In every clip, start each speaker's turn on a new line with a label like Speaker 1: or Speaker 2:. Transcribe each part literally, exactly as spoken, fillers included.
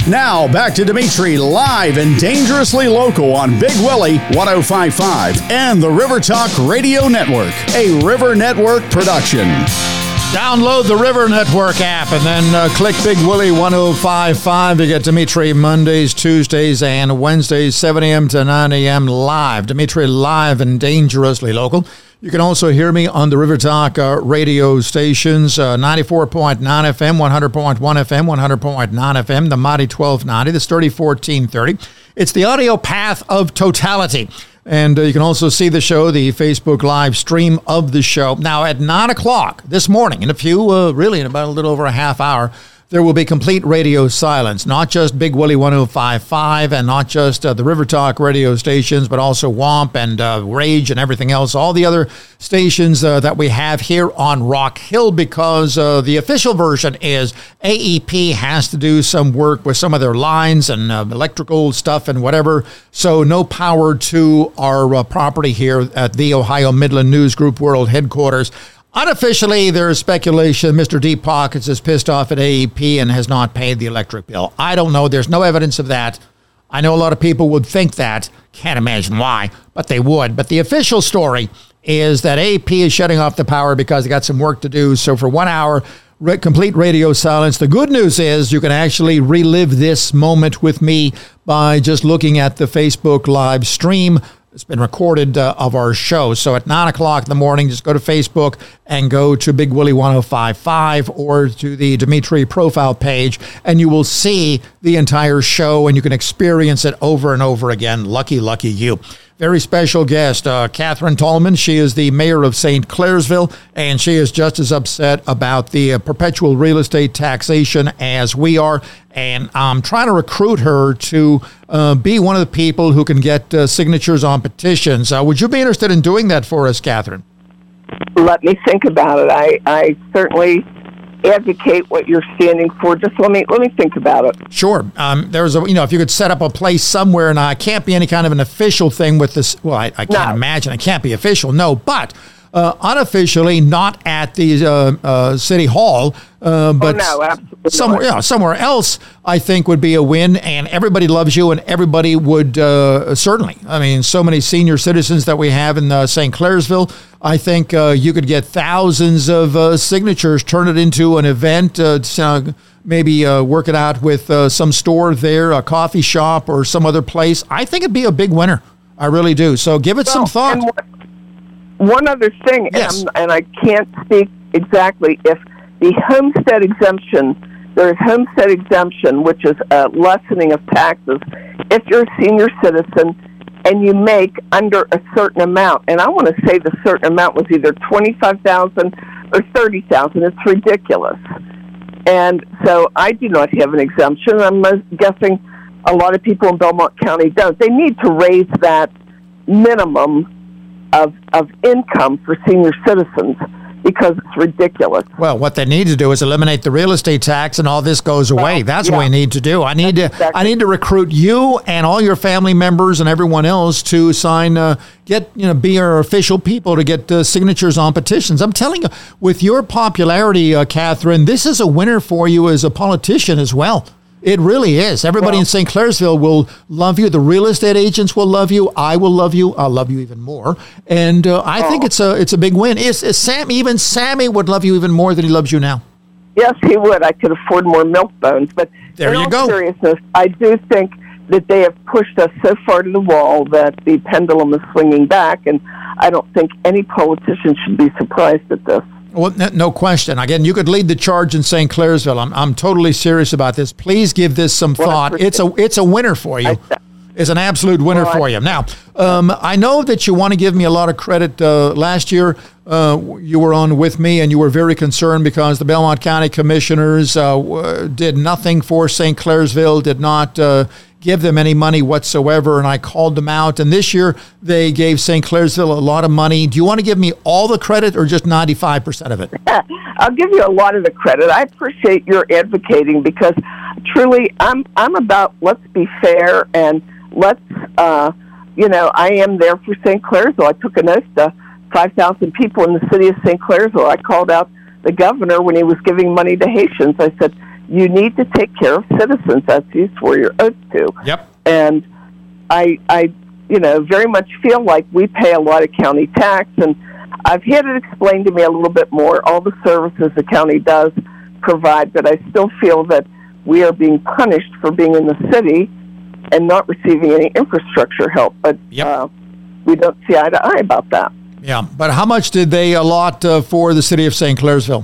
Speaker 1: Now, back to Dimitri live and dangerously local on Big Willie one oh five point five and the River Talk Radio Network, a River Network production.
Speaker 2: Download the River Network app and then uh, click Big Willie one oh five point five to get Dimitri Mondays, Tuesdays, and Wednesdays, seven a.m. to nine a.m. live. Dimitri live and dangerously local. You can also hear me on the River Talk uh, radio stations, uh, ninety-four point nine F M, one hundred point one F M, one hundred point nine F M, the Mighty twelve ninety, the Sturdy fourteen thirty. It's the audio path of totality. And uh, you can also see the show, the Facebook live stream of the show. Now, at nine o'clock this morning, in a few, uh, really in about a little over a half hour, there will be complete radio silence, not just Big Willie one oh five point five and not just uh, the River Talk radio stations, but also W A M P and uh, Rage and everything else, all the other stations uh, that we have here on Rock Hill, because uh, the official version is A E P has to do some work with some of their lines and uh, electrical stuff and whatever, so no power to our uh, property here at the Ohio Midland News Group World Headquarters. Unofficially, there's speculation Mister Deep Pockets is pissed off at A E P and has not paid the electric bill. I don't know. There's no evidence of that. I know a lot of people would think that. Can't imagine why, but they would. But the official story is that A E P is shutting off the power because they got some work to do. So for one hour, re- complete radio silence. The good news is you can actually relive this moment with me by just looking at the Facebook live stream. It's been recorded uh, of our show. So at nine o'clock in the morning, just go to Facebook and go to Big Willie one oh five point five or to the Dimitri profile page, and you will see the entire show, and you can experience it over and over again. Lucky, lucky you. Very special guest, uh, Catherine Tallman. She is the mayor of Saint Clairsville, and she is just as upset about the uh, perpetual real estate taxation as we are. And I'm trying to recruit her to uh, be one of the people who can get uh, signatures on petitions. Uh, would you be interested in doing that for us, Catherine?
Speaker 3: Let me think about it. I, I certainly advocate what you're standing for. Just let me let me think about it.
Speaker 2: Sure. Um, there's a you know if you could set up a place somewhere, and it can't be any kind of an official thing with this. Well, I, I can't no. imagine it can't be official. No, but uh, unofficially, not at the uh, uh, city hall, uh, but
Speaker 3: oh, no, absolutely
Speaker 2: somewhere
Speaker 3: not.
Speaker 2: yeah somewhere else. I think would be a win, and everybody loves you, and everybody would uh, certainly. I mean, so many senior citizens that we have in uh, Saint Clairsville. I think uh, you could get thousands of uh, signatures, turn it into an event, uh, to, maybe uh, work it out with uh, some store there, a coffee shop, or some other place. I think it'd be a big winner. I really do. So give it
Speaker 3: well,
Speaker 2: some thought.
Speaker 3: One, one other thing,
Speaker 2: yes.
Speaker 3: and, and I can't speak exactly, if the homestead exemption, there is homestead exemption, which is a lessening of taxes. If you're a senior citizen and you make under a certain amount, and I want to say the certain amount was either twenty-five thousand dollars or thirty thousand dollars. It's ridiculous. And so I do not have an exemption. I'm guessing a lot of people in Belmont County don't. They need to raise that minimum of of income for senior citizens, because it's ridiculous.
Speaker 2: Well, what they need to do is eliminate the real estate tax, and all this goes away.
Speaker 3: Well,
Speaker 2: That's
Speaker 3: yeah.
Speaker 2: what we need to do. I need
Speaker 3: That's
Speaker 2: to
Speaker 3: exactly.
Speaker 2: I need to recruit you and all your family members and everyone else to sign, uh, get you know, be our official people to get uh, signatures on petitions. I'm telling you, with your popularity, uh, Catherine, this is a winner for you as a politician as well. It really is. Everybody well, in Saint Clairsville will love you. The real estate agents will love you. I will love you. I'll love you even more. And uh, I oh. think it's a it's a big win. Is, is Sam even Sammy would love you even more than he loves you now?
Speaker 3: Yes, he would. I could afford more milk bones. But
Speaker 2: there
Speaker 3: in
Speaker 2: you
Speaker 3: all
Speaker 2: go.
Speaker 3: seriousness, I do think that they have pushed us so far to the wall that the pendulum is swinging back, and I don't think any politician should be surprised at this.
Speaker 2: Well, no question. Again, you could lead the charge in Saint Clairsville. I'm I'm totally serious about this. Please give this some thought. Well, it's a it's a winner for you. It's an absolute winner well, for you. Now, um, I know that you want to give me a lot of credit. Uh, last year, uh, you were on with me, and you were very concerned because the Belmont County Commissioners uh, did nothing for Saint Clairsville, did not uh, give them any money whatsoever, and I called them out. And this year, they gave Saint Clairsville a lot of money. Do you want to give me all the credit or just ninety-five percent of it?
Speaker 3: I'll give you a lot of the credit. I appreciate your advocating, because truly, I'm I'm about let's be fair, and let's, uh, you know, I am there for Saint Clairsville. I took an oath to five thousand people in the city of Saint Clairsville. I called out the governor when he was giving money to Haitians. I said, you need to take care of citizens. That's you swore your oath to.
Speaker 2: Yep.
Speaker 3: And I, I, you know, very much feel like we pay a lot of county tax, and I've had it explained to me a little bit more, all the services the county does provide, but I still feel that we are being punished for being in the city and not receiving any infrastructure help. But
Speaker 2: yep.
Speaker 3: uh, we don't see eye to eye about that.
Speaker 2: Yeah, but how much did they allot uh, for the city of Saint Clairsville?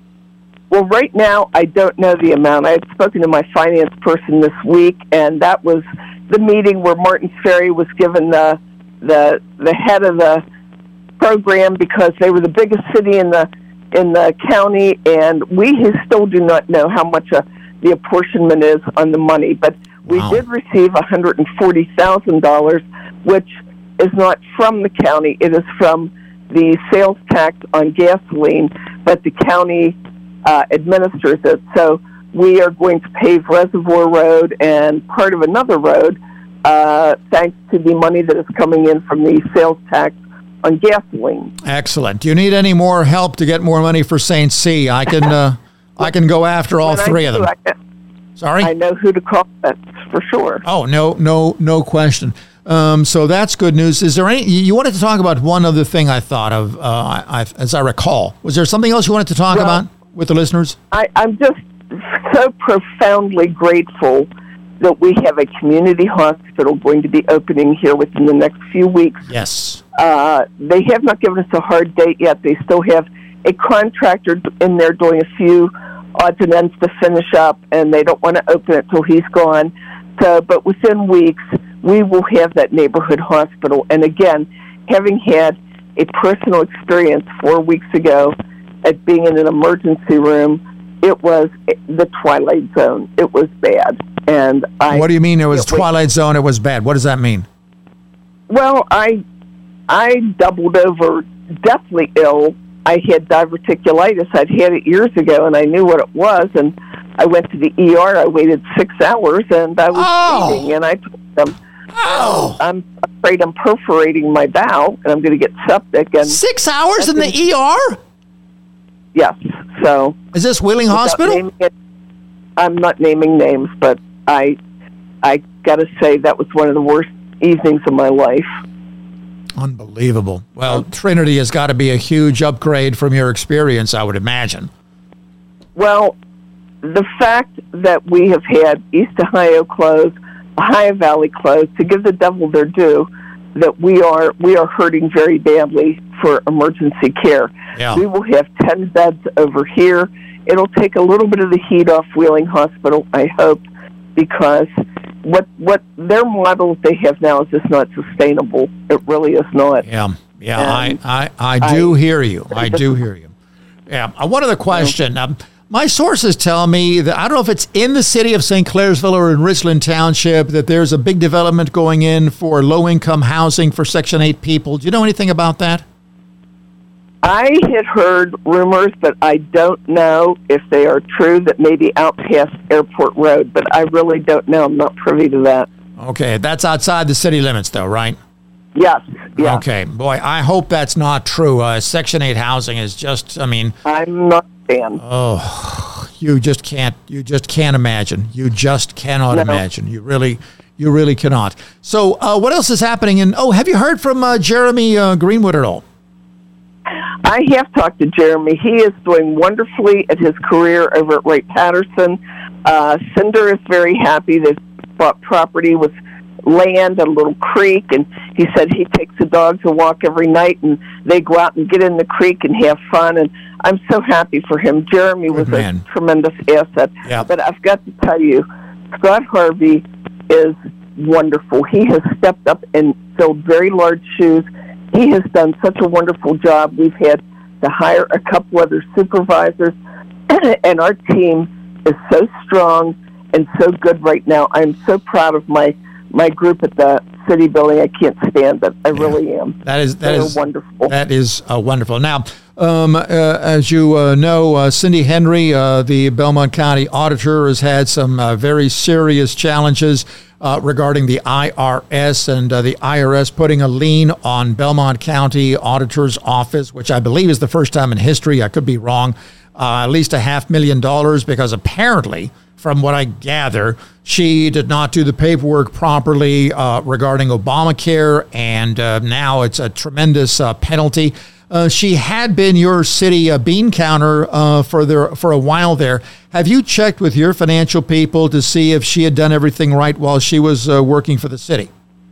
Speaker 3: Well, right now, I don't know the amount. I had spoken to my finance person this week, and that was the meeting where Martins Ferry was given the the the head of the program because they were the biggest city in the in the county, and we still do not know how much a, the apportionment is on the money. But we
Speaker 2: wow.
Speaker 3: did receive one hundred forty thousand dollars, which is not from the county. It is from the sales tax on gasoline, but the county uh, administers it. So we are going to pave Reservoir Road and part of another road uh, thanks to the money that is coming in from the sales tax on gasoline.
Speaker 2: Excellent. Do you need any more help to get more money for Saint C? I can uh, I can go after all
Speaker 3: when
Speaker 2: three
Speaker 3: I
Speaker 2: of
Speaker 3: do,
Speaker 2: them.
Speaker 3: I,
Speaker 2: Sorry?
Speaker 3: I know who to call, that's for sure.
Speaker 2: Oh, no, no, no question. Um, so that's good news. Is there any, you wanted to talk about one other thing I thought of, uh, I, I, as I recall. Was there something else you wanted to talk
Speaker 3: well,
Speaker 2: about with the listeners?
Speaker 3: I, I'm just so profoundly grateful that we have a community hospital going to be opening here within the next few weeks.
Speaker 2: Yes.
Speaker 3: Uh, they have not given us a hard date yet. They still have a contractor in there doing a few odds and ends to finish up, and they don't want to open it till he's gone. So, but within weeks, we will have that neighborhood hospital. And again, having had a personal experience four weeks ago at being in an emergency room, it was the twilight zone. It was bad. And I.
Speaker 2: What do you mean it was twilight zone? It was bad. What does that mean?
Speaker 3: Well, I, I doubled over, deathly ill. I had diverticulitis. I'd had it years ago, and I knew what it was. And I went to the E R. I waited six hours, and I was
Speaker 2: oh.
Speaker 3: bleeding. And I told them,
Speaker 2: oh.
Speaker 3: I'm afraid I'm perforating my bowel, and I'm going to get septic. And
Speaker 2: six hours in the E R?
Speaker 3: Yes. So
Speaker 2: is this Wheeling Hospital?
Speaker 3: It, I'm not naming names, but I, I got to say that was one of the worst evenings of my life.
Speaker 2: Unbelievable. Well, Trinity has got to be a huge upgrade from your experience, I would imagine.
Speaker 3: Well, the fact that we have had East Ohio closed, Ohio Valley closed, to give the devil their due, that we are we are hurting very badly for emergency care.
Speaker 2: Yeah.
Speaker 3: We will have ten beds over here. It'll take a little bit of the heat off Wheeling Hospital, I hope, because what what their model they have now is just not sustainable. It really is not.
Speaker 2: Yeah, yeah, I, I, I do I, hear you. I do hear you. Yeah, uh, one other question. Um, my sources tell me that, I don't know if it's in the city of Saint Clairsville or in Richland Township, that there's a big development going in for low-income housing for Section eight people. Do you know anything about that?
Speaker 3: I had heard rumors, but I don't know if they are true, that maybe out past Airport Road, but I really don't know. I'm not privy to that.
Speaker 2: Okay, that's outside the city limits, though, right?
Speaker 3: Yes. yes.
Speaker 2: Okay, boy, I hope that's not true. Uh, Section eight housing is just, I mean...
Speaker 3: I'm not a fan.
Speaker 2: Oh, you just can't, you just can't imagine. You just cannot
Speaker 3: no.
Speaker 2: imagine. You really, you really cannot. So uh, what else is happening? In, oh, have you heard from uh, Jeremy uh, Greenwood at all?
Speaker 3: I have talked to Jeremy. He is doing wonderfully at his career over at Wright-Patterson. Uh, Cinder is very happy. They've bought property with land and a little creek, and he said he takes the dogs a walk every night, and they go out and get in the creek and have fun, and I'm so happy for him. Jeremy was a tremendous asset.
Speaker 2: Yep.
Speaker 3: But I've got to tell you, Scott Harvey is wonderful. He has stepped up and filled very large shoes. He has done such a wonderful job. We've had to hire a couple other supervisors, and our team is so strong and so good right now. I'm so proud of my, my group at the city building. I can't stand it. I yeah. really am.
Speaker 2: That is that
Speaker 3: They're
Speaker 2: is
Speaker 3: wonderful.
Speaker 2: That is uh, wonderful. Now, um, uh, as you uh, know, uh, Cindy Henry, uh, the Belmont County Auditor, has had some uh, very serious challenges Uh, regarding the I R S and uh, the I R S putting a lien on Belmont County Auditor's Office, which I believe is the first time in history. I could be wrong, uh, at least a half million dollars because apparently, from what I gather, she did not do the paperwork properly uh, regarding Obamacare, and uh, now it's a tremendous uh, penalty. Uh, she had been your city uh, bean counter uh, for there for a while there. Have you checked with your financial people to see if she had done everything right while she was uh, working for the city?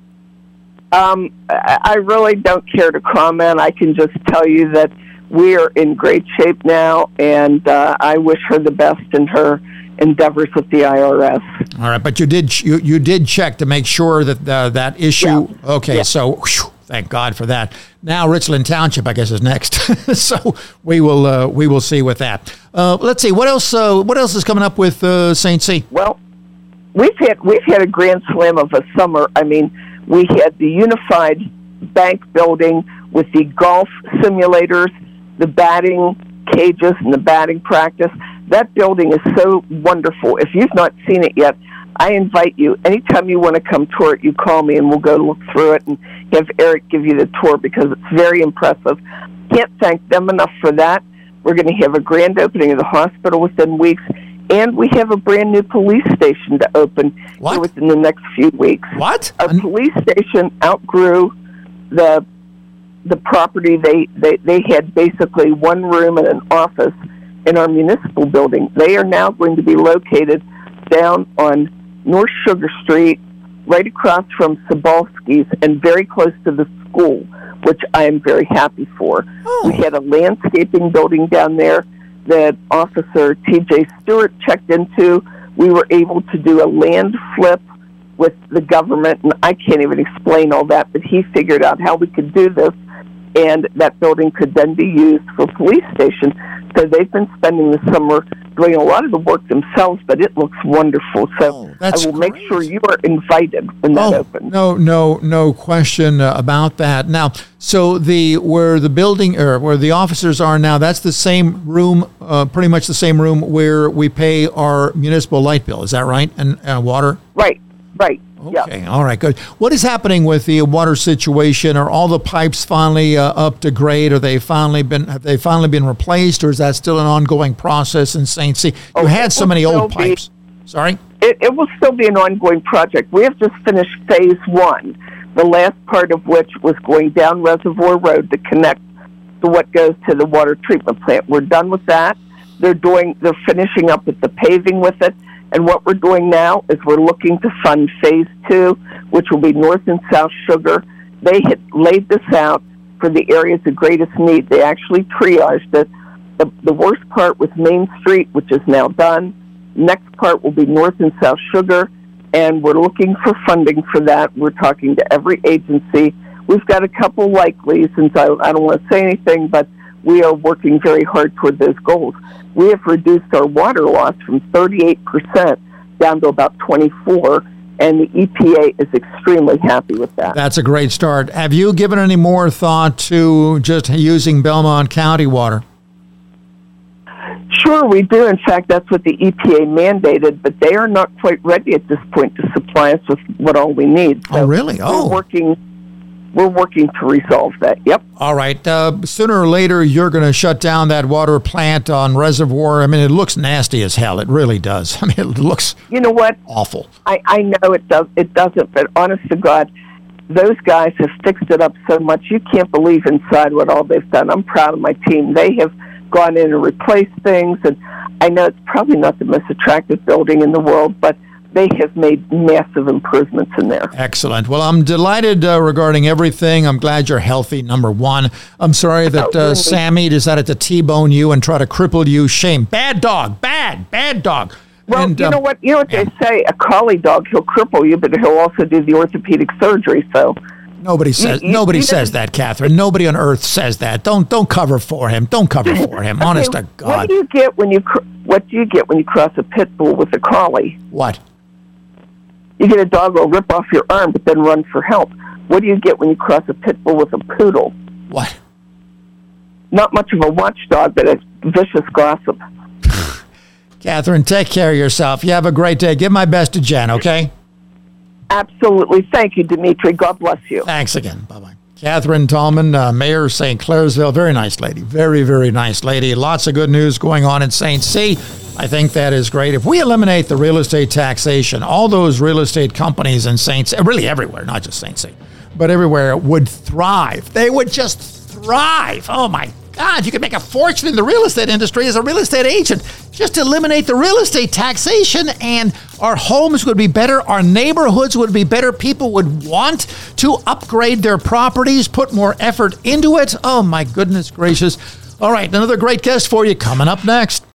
Speaker 3: Um, I really don't care to comment. I can just tell you that we are in great shape now, and uh, I wish her the best in her endeavors with the I R S.
Speaker 2: All right, but you did you, you did check to make sure that uh, that issue.
Speaker 3: Yeah.
Speaker 2: Okay,
Speaker 3: yeah.
Speaker 2: so whew, thank God for that. Now Richland Township, I guess, is next. So we will uh, we will see with that. Uh, let's see what else. Uh, what else is coming up with uh, Saint C?
Speaker 3: Well, we've had we've had a grand slam of a summer. I mean, we had the unified bank building with the golf simulators, the batting cages, and the batting practice. That building is so wonderful. If you've not seen it yet, I invite you. Anytime you want to come tour it, you call me and we'll go look through it and have Eric give you the tour because it's very impressive. Can't thank them enough for that. We're going to have a grand opening of the hospital within weeks, and we have a brand new police station to open
Speaker 2: What?
Speaker 3: within the next few weeks.
Speaker 2: What?
Speaker 3: Our
Speaker 2: An-
Speaker 3: police station outgrew the the property. They, they, they had basically one room and an office in our municipal building. They are now going to be located down on North Sugar Street, right across from Sobalski's and very close to the school, which I am very happy for.
Speaker 2: Oh.
Speaker 3: We had a landscaping building down there that Officer T J Stewart checked into. We were able to do a land flip with the government, and I can't even explain all that, but he figured out how we could do this, and that building could then be used for police station. So they've been spending the summer doing a lot of the work themselves, but it looks wonderful. So
Speaker 2: Oh, that's
Speaker 3: I will make
Speaker 2: great.
Speaker 3: sure you are invited when that
Speaker 2: Oh,
Speaker 3: opens.
Speaker 2: no, no, no question uh, about that. Now, so the where the building or where the officers are now, that's the same room, uh, pretty much the same room where we pay our municipal light bill. Is that right? And uh, water.
Speaker 3: Right, right.
Speaker 2: Okay,
Speaker 3: Yeah.
Speaker 2: all right, good. What is happening with the water situation? Are all the pipes finally uh, up to grade? Are they finally been have they finally been replaced, or is that still an ongoing process in Saint C? You
Speaker 3: Oh,
Speaker 2: had
Speaker 3: it
Speaker 2: so
Speaker 3: will
Speaker 2: many old
Speaker 3: still be-
Speaker 2: pipes. Sorry.
Speaker 3: It, it will still be an ongoing project. We have just finished phase one, the last part of which was going down Reservoir Road to connect to what goes to the water treatment plant. We're done with that. They're doing, they're finishing up with the paving with it. And what we're doing now is we're looking to fund phase two, which will be North and South Sugar. They had laid this out for the areas of greatest need. They actually triaged it. The, the worst part was Main Street, which is now done. Next part will be North and South Sugar, and we're looking for funding for that. We're talking to every agency. We've got a couple likely, since I, I don't want to say anything, but we are working very hard toward those goals. We have reduced our water loss from thirty-eight percent down to about twenty-four, and the E P A is extremely happy with that.
Speaker 2: That's a great start. Have you given any more thought to just using Belmont County water?
Speaker 3: Sure, we do. In fact, that's what the E P A mandated, but they are not quite ready at this point to supply us with what all we need.
Speaker 2: Oh, really? Oh.
Speaker 3: We're working, we're working to resolve that. Yep.
Speaker 2: All right. Uh, sooner or later, you're going to shut down that water plant on Reservoir. I mean, it looks nasty as hell. It really does. I mean, it looks
Speaker 3: You know what?
Speaker 2: awful.
Speaker 3: I, I know it does. It doesn't, but honest to God, those guys have fixed it up so much. You can't believe inside what all they've done. I'm proud of my team. They have gone in and replaced things, and I know it's probably not the most attractive building in the world, but they have made massive improvements in there.
Speaker 2: Excellent. Well, I'm delighted uh, regarding everything. I'm glad you're healthy, number one. I'm sorry that uh, Sammy decided to T-bone you and try to cripple you. Shame. Bad dog. Bad. Bad dog.
Speaker 3: Well,
Speaker 2: And,
Speaker 3: you
Speaker 2: um,
Speaker 3: know what? You know what
Speaker 2: yeah.
Speaker 3: they say. A collie dog, he'll cripple you, but he'll also do the orthopedic surgery. So
Speaker 2: Nobody says
Speaker 3: you-
Speaker 2: nobody
Speaker 3: you
Speaker 2: says
Speaker 3: didn't-
Speaker 2: that, Catherine. Nobody on earth says that. Don't don't cover for him. Don't cover for him. Honest
Speaker 3: Okay,
Speaker 2: to
Speaker 3: What
Speaker 2: God.
Speaker 3: do you get when you cr- What do you get when you cross a pit bull with a collie?
Speaker 2: What?
Speaker 3: You get a dog that'll rip off your arm, but then run for help. What do you get when you cross a pit bull with a poodle?
Speaker 2: What?
Speaker 3: Not much of a watchdog, but a vicious gossip.
Speaker 2: Catherine, take care of yourself. You have a great day. Give my best to Jen, okay?
Speaker 3: Absolutely. Thank you, Dimitri. God bless you.
Speaker 2: Thanks again. Bye-bye. Catherine Tallman, uh, Mayor of Saint Clairsville. Very nice lady. Very, very nice lady. Lots of good news going on in Saint C. I think that is great. If we eliminate the real estate taxation, all those real estate companies in Saint C, really everywhere, not just Saint C, but everywhere would thrive. They would just thrive. Oh, my God. You could make a fortune in the real estate industry as a real estate agent. Just eliminate the real estate taxation and our homes would be better. Our neighborhoods would be better. People would want to upgrade their properties, put more effort into it. Oh, my goodness gracious. All right, another great guest for you coming up next.